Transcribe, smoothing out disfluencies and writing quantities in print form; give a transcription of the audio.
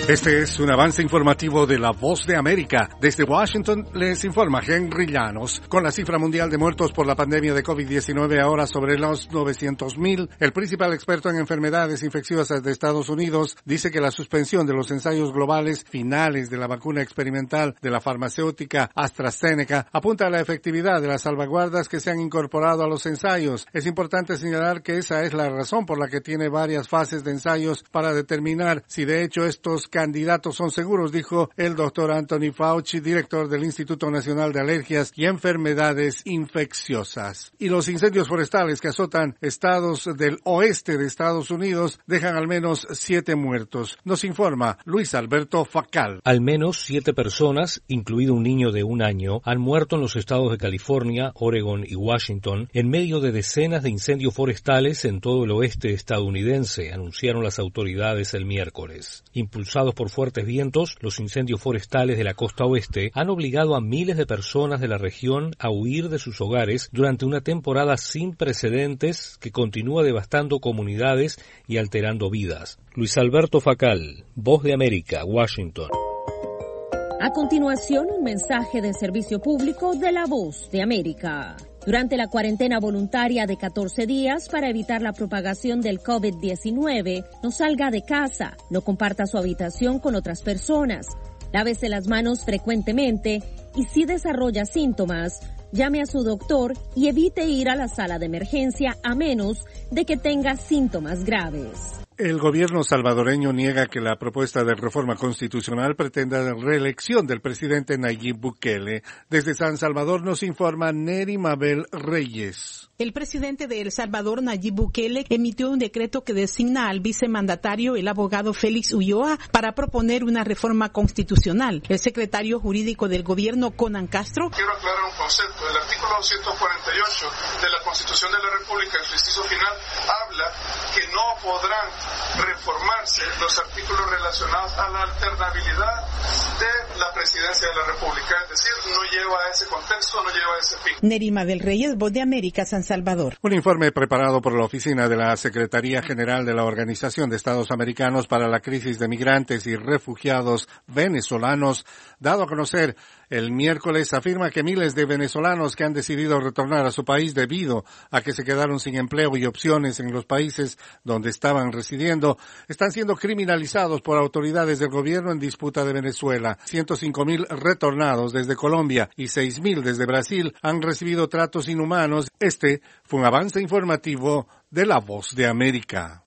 Este es un avance informativo de La Voz de América. Desde Washington les informa Henry Llanos. Con la cifra mundial de muertos por la pandemia de COVID-19 ahora sobre los 900,000, el principal experto en enfermedades infecciosas de Estados Unidos dice que la suspensión de los ensayos globales finales de la vacuna experimental de la farmacéutica AstraZeneca apunta a la efectividad de las salvaguardas que se han incorporado a los ensayos. Es importante señalar que esa es la razón por la que tiene varias fases de ensayos para determinar si de hecho estos candidatos son seguros, dijo el doctor Anthony Fauci, director del Instituto Nacional de Alergias y Enfermedades Infecciosas. Y los incendios forestales que azotan estados del oeste de Estados Unidos dejan al menos 7 muertos. Nos informa Luis Alberto Facal. Al menos 7 personas, incluido un niño de 1 año, han muerto en los estados de California, Oregon y Washington en medio de decenas de incendios forestales en todo el oeste estadounidense, anunciaron las autoridades el miércoles. Impulsados por fuertes vientos, los incendios forestales de la costa oeste han obligado a miles de personas de la región a huir de sus hogares durante una temporada sin precedentes que continúa devastando comunidades y alterando vidas. Luis Alberto Facal, Voz de América, Washington. A continuación, un mensaje de servicio público de La Voz de América. Durante la cuarentena voluntaria de 14 días para evitar la propagación del COVID-19, no salga de casa, no comparta su habitación con otras personas, lávese las manos frecuentemente y si desarrolla síntomas, llame a su doctor y evite ir a la sala de emergencia a menos de que tenga síntomas graves. El gobierno salvadoreño niega que la propuesta de reforma constitucional pretenda la reelección del presidente Nayib Bukele. Desde San Salvador nos informa Neri Mabel Reyes. El presidente de El Salvador, Nayib Bukele, emitió un decreto que designa al vicemandatario, el abogado Félix Ulloa, para proponer una reforma constitucional. El secretario jurídico del gobierno, Conan Castro. Quiero aclarar un concepto. El artículo 248 de la Constitución de la República, en su inciso final, habla que no podrán reformarse los artículos relacionados a la alternabilidad de la presidencia de la República. Es decir, no lleva a ese contexto, no lleva a ese fin. Nerima del Reyes, Voz de América, San Salvador. Un informe preparado por la oficina de la Secretaría General de la Organización de Estados Americanos para la Crisis de Migrantes y Refugiados Venezolanos, dado a conocer el miércoles, afirma que miles de venezolanos que han decidido retornar a su país debido a que se quedaron sin empleo y opciones en los países donde estaban residiendo, están siendo criminalizados por autoridades del gobierno en disputa de Venezuela. 105,000 retornados desde Colombia y 6,000 desde Brasil han recibido tratos inhumanos. Este fue un avance informativo de La Voz de América.